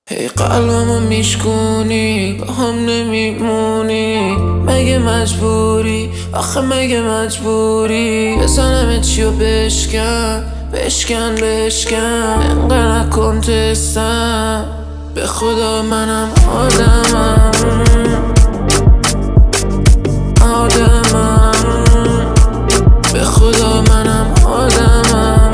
هی قلبمو میشکونی با هم نمیمونی، مگه مجبوری؟ آخه مگه مجبوری؟ بزنم چیو بشکن بشکن بشکن، انقدر نکن تستم، به خدا منم آدمم به خدا منم آدمم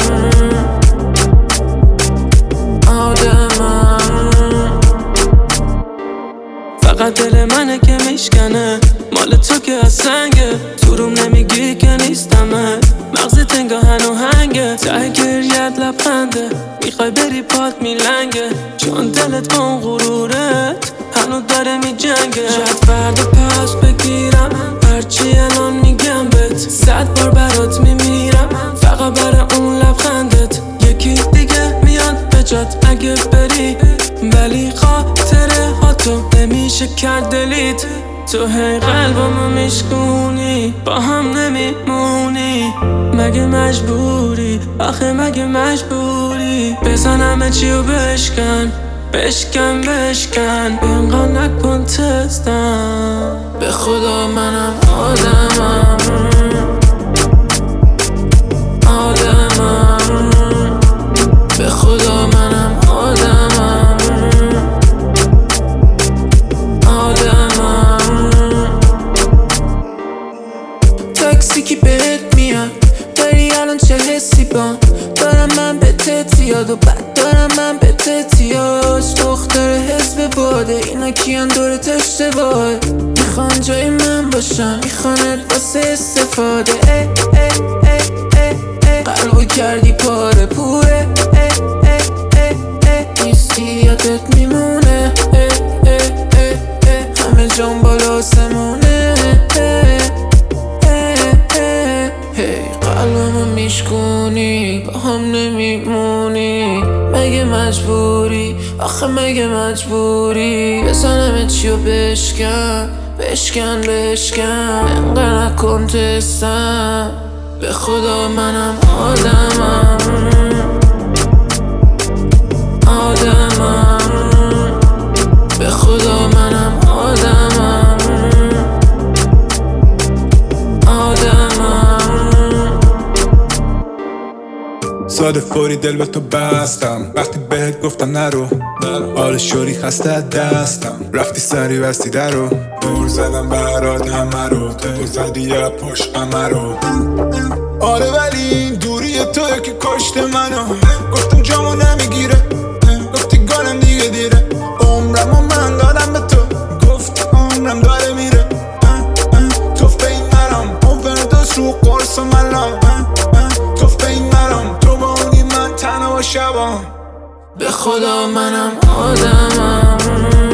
فقط دل منه که میشکنه، مال تو که از سنگه، تو روم نمیگی که نیستمه، مغزت انگاه هنوهنگه، ته گریت لبخنده، میخوای بری پات میلنگه، چون دلت با اون غرورت هنو داره میجنگه. شاید فردا پس بگیرم هرچی الان میگم بهت، 100 بار برات میمیرم فقط برای اون لبخندت. یکی دیگه میاد به جات اگه بری، ولی خاطره ها تو نمیشه کرد دلیت. تو هی قلبمو میشکونی با هم نمیمونی، مگه مجبوری؟ آخه مگه مجبوری؟ بزنم چیو بشکن بشکن بشکن، اینقدر نکن تستم، به خدا منم آدمم به خدا منم آدمم تاکسی کی بهت میاد، داری الان چه حسی بام؟ دارم من به تتیاد و بعد دارم من به تتیاش. دختر حزب باده اینا کیان دورت اشتباهه، میخوان جای من باشم میخوانت واسه استفاده. قلبو کردی پاره پوره، نیستی یادت میمونه، همه جام بالا آسمونه. هی قلبمو میشکونی با هم نمیمونی، مگه مجبوری؟ آخه مگه مجبوری؟ بزنم چیو بشکن بشکن بشکن، انقدر نکن تستم، به خدا منم آدمم به خدا منم آدمم ساده فوری دل به تو بستم، وقتی بهت گفتم نرو، حال شوری خسته از دستم، رفتی سری بستی درو، دور زدم برات همه رو، تو زدی یا پشت همه رو. آره ولی این دوری توی که کشته منو، گفتم جامو نمیگیره، گفتی گالم دیگه دیره، عمرمو من دادم به تو، گفتی عمرم داره میره، توف به این مرم اووردوز رو قرص و ملام، توف به این مرم تو با اونی من تنها و شبام. به خدا منم آدمم